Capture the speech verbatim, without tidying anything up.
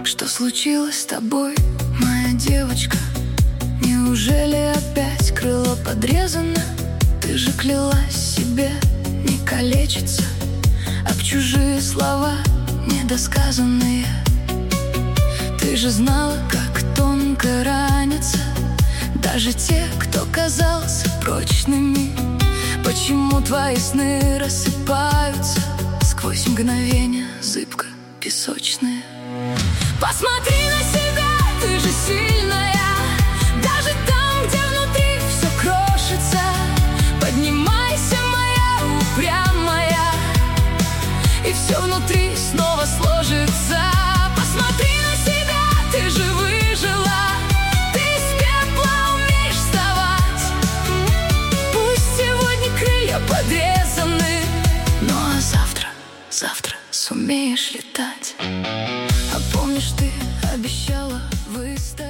Что случилось с тобой, моя девочка? Неужели опять крыло подрезано? Ты же клялась себе не калечиться об чужие слова недосказанные. Ты же знала, как тонко ранятся даже те, кто казался прочными. Почему твои сны рассыпаются сквозь мгновения зыбко песочные? Посмотри на себя, ты же сильная, даже там, где внутри все крошится. Поднимайся, моя упрямая, и все внутри снова сложится. Посмотри на себя, ты же выжила, ты из пепла умеешь вставать. Пусть сегодня крылья подрезаны, ну а завтра, завтра сумеешь летать. А помнишь, ты обещала выстоять?